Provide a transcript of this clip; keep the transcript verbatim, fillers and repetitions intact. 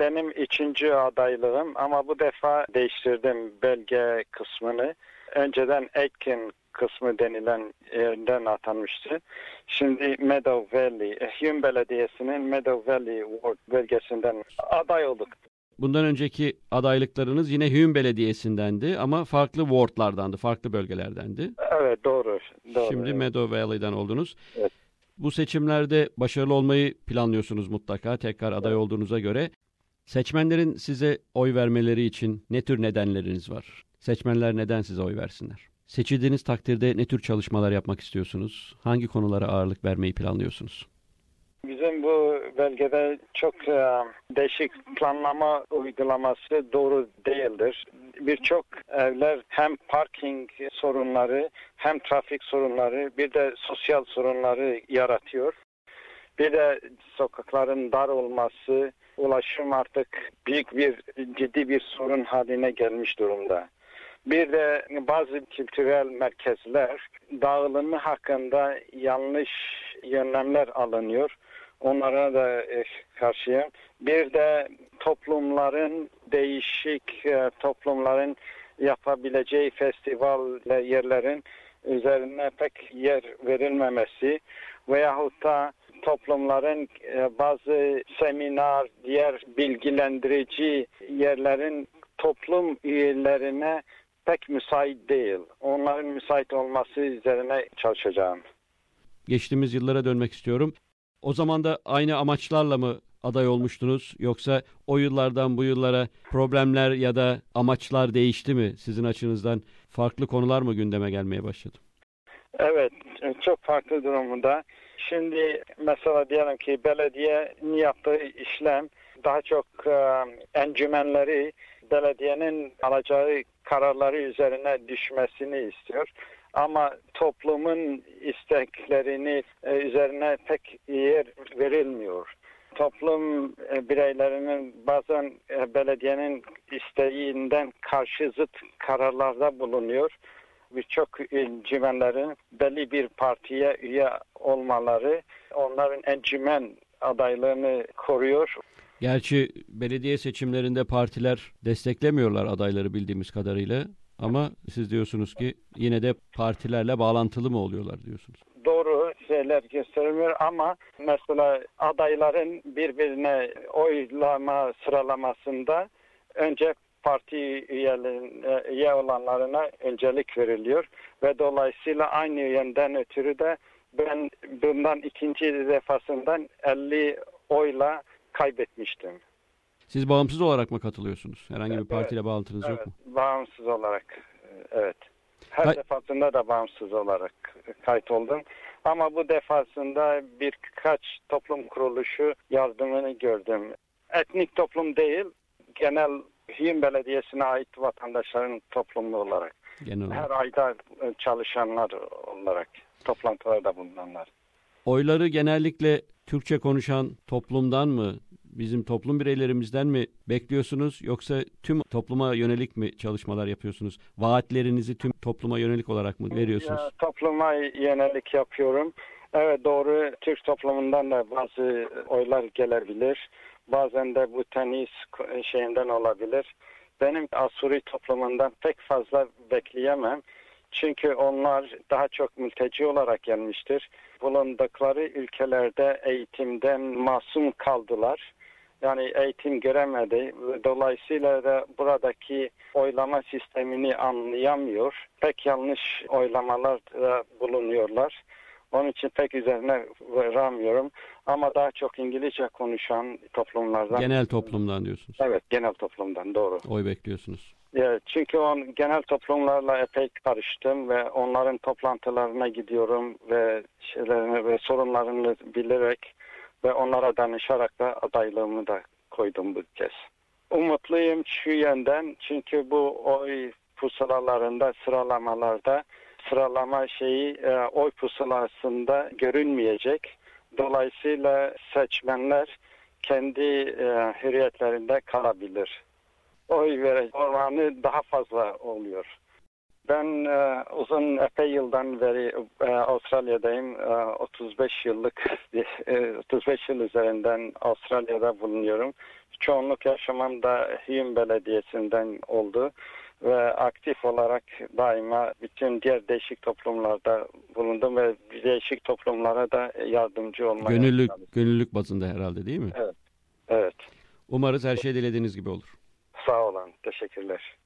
benim üçüncü adaylığım ama bu defa değiştirdim belge kısmını. Önceden Aiken kısmı denilen yerden atanmıştı. Şimdi Meadow Valley, Hume Belediyesi'nin Meadow Valley Ward bölgesinden aday olduk. Bundan önceki adaylıklarınız yine Hume Belediyesi'ndendi ama farklı wardlardandı, farklı bölgelerdendi. Evet, doğru. doğru Şimdi evet. Meadow Valley'den oldunuz. Evet. Bu seçimlerde başarılı olmayı planlıyorsunuz mutlaka, tekrar aday evet. olduğunuza göre. Seçmenlerin size oy vermeleri için ne tür nedenleriniz var? Seçmenler neden size oy versinler? Seçildiğiniz takdirde ne tür çalışmalar yapmak istiyorsunuz? Hangi konulara ağırlık vermeyi planlıyorsunuz? Bizim bu bölgede çok e, değişik planlama uygulaması doğru değildir. Birçok evler hem parking sorunları hem trafik sorunları bir de sosyal sorunları yaratıyor. Bir de sokakların dar olması, ulaşım artık büyük bir ciddi bir sorun haline gelmiş durumda. Bir de bazı kültürel merkezler dağılımı hakkında yanlış önlemler alınıyor. Onlara da karşıyım. Bir de toplumların değişik toplumların yapabileceği festival yerlerin üzerine pek yer verilmemesi veyahut da toplumların bazı seminer, diğer bilgilendirici yerlerin toplum üyelerine pek müsait değil. Onların müsait olması üzerine çalışacağım. Geçtiğimiz yıllara dönmek istiyorum. O zaman da aynı amaçlarla mı aday olmuştunuz? Yoksa o yıllardan bu yıllara problemler ya da amaçlar değişti mi? Sizin açınızdan farklı konular mı gündeme gelmeye başladı? Evet, çok farklı durumda. Şimdi mesela diyelim ki belediyenin yaptığı işlem daha çok e, encümenleri belediyenin alacağı kararları üzerine düşmesini istiyor. Ama toplumun isteklerini e, üzerine pek yer verilmiyor. Toplum e, bireylerinin bazen e, belediyenin isteğinden karşı zıt kararlarda bulunuyor. Birçok encümenlerin belli bir partiye üye olmaları onların encümen adaylığını koruyor. Gerçi belediye seçimlerinde partiler desteklemiyorlar adayları bildiğimiz kadarıyla. Ama siz diyorsunuz ki yine de partilerle bağlantılı mı oluyorlar diyorsunuz? Doğru şeyler gösterilmiyor ama mesela adayların birbirine oylama sıralamasında önce parti üyelerine, üye olanlarına öncelik veriliyor ve dolayısıyla aynı yönden ötürü de ben bundan ikinci defasından elli oyla kaybetmiştim. Siz bağımsız olarak mı katılıyorsunuz? Herhangi bir partiyle evet, bağlantınız evet, yok mu? Bağımsız olarak, evet. Her Hay- defasında da bağımsız olarak kayıt oldum. Ama bu defasında birkaç toplum kuruluşu yardımını gördüm. Etnik toplum değil, genel Hume Belediyesi'ne ait vatandaşların toplumu olarak. Genel olarak. Her ayda çalışanlar olarak, toplantılarda bulunanlar. Oyları genellikle Türkçe konuşan toplumdan mı, bizim toplum bireylerimizden mi bekliyorsunuz yoksa tüm topluma yönelik mi çalışmalar yapıyorsunuz? Vaatlerinizi tüm topluma yönelik olarak mı veriyorsunuz? Ya, topluma yönelik yapıyorum. Evet doğru, Türk toplumundan da bazı oylar gelebilir. Bazen de bu tenis şeyinden olabilir. Benim Asuri toplumundan pek fazla bekleyemem. Çünkü onlar daha çok mülteci olarak gelmiştir. Bulundukları ülkelerde eğitimden masum kaldılar. Yani eğitim göremedi. Dolayısıyla da buradaki oylama sistemini anlayamıyor. Pek yanlış oylamalar bulunuyorlar. Onun için pek üzerine varamıyorum. Ama daha çok İngilizce konuşan toplumlardan. Genel toplumdan diyorsunuz. Evet, genel toplumdan doğru. Oy bekliyorsunuz. Evet, çünkü on genel toplumlarla epey karıştım ve onların toplantılarına gidiyorum ve şeylerini ve sorunlarını bilerek ve onlara danışarak da adaylığımı da koydum bu kez. Umutluyum şu yönden çünkü bu oy pusulalarında, sıralamalarda sıralama şeyi e, oy pusulasında görünmeyecek. Dolayısıyla seçmenler kendi e, hürriyetlerinde kalabilir. Oy veren oranı daha fazla oluyor. Ben e, uzun epey yıldan beri e, Avustralya'dayım. E, otuz beş yıllık, e, otuz beş yıl üzerinden Avustralya'da bulunuyorum. Çoğunluk yaşamam da Hume Belediyesi'nden oldu ve aktif olarak daima bütün diğer değişik toplumlarda bulundum ve değişik toplumlara da yardımcı olmaya Gönüllülük, çalıştım. gönüllülük bazında herhalde değil mi? Evet, evet. Umarız her şey dilediğiniz gibi olur. Sağ olun, teşekkürler.